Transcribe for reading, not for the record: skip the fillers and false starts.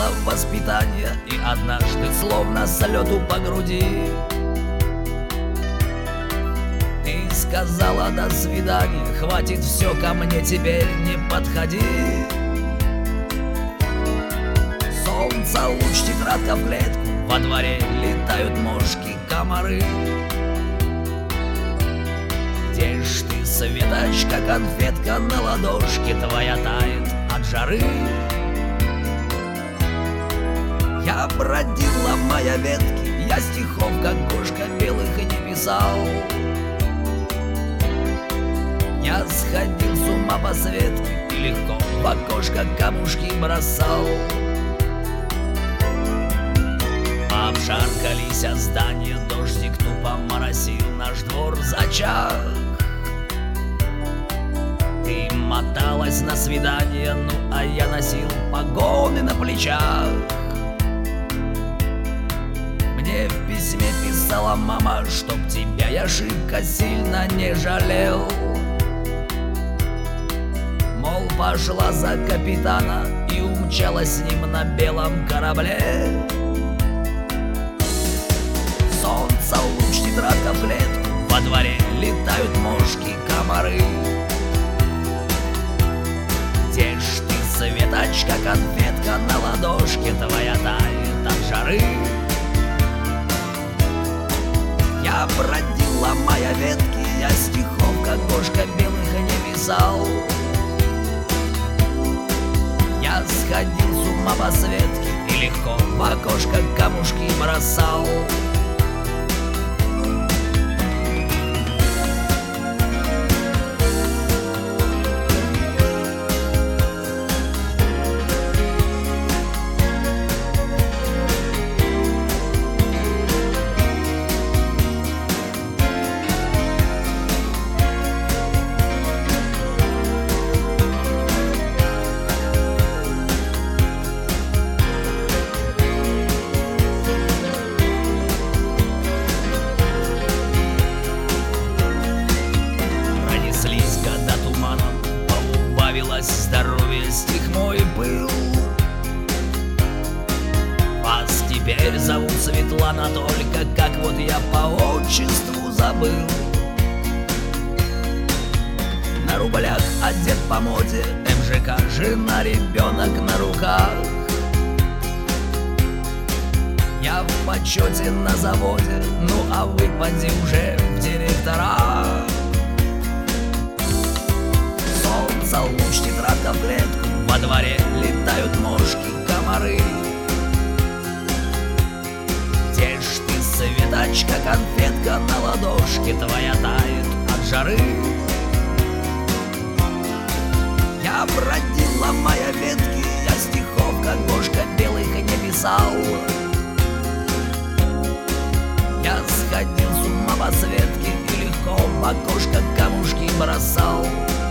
правила воспитания, и однажды словно с лёту по груди ты сказала: до свидания, хватит, все, ко мне теперь не подходи. Солнце, луч, тетрадка в клетку, во дворе летают мошки, комары. Где ж ты, Светочка, конфетка на ладошке твоя тает от жары? Я бродила, моя ветки, я стихов, как кошка, белых и не писал. Я сходил с ума по Светке и легко в окошко камушки бросал. Обшаркались здания, дождик тупо моросил наш двор зачах. Ты моталась на свидание, ну а я носил погоны на плечах. Мне в письме писала мама, чтоб тебя я шибко сильно не жалел. Мол, пошла за капитана и умчалась с ним на белом корабле. Солнце, луч, тетрадка в клетку, во дворе летают мошки, комары. Где ж ты, Светочка, конфетка на ладошке твоя тает от жары? Я бродила, моя ветки, я стихов, как кошка, белых не писал. Я сходил с ума по Светке и легко в окошко камушки бросал. Здоровье, стих мой был. Вас теперь зовут Светлана, только как вот я по отчеству забыл. На рублях одет по моде, МЖК, жена, ребенок на руках. Я в почете на заводе, ну а вы поди уже в директора. Солнце, луч, тетрадка в клетку, во дворе летают мошки, комары. Где ж ты, Светочка, конфетка на ладошке твоя тает от жары? Я бродила, моя ветки, я стихов, как кошка, белых не писал. Я сходил с ума по Светке и легко в окошко камушки бросал.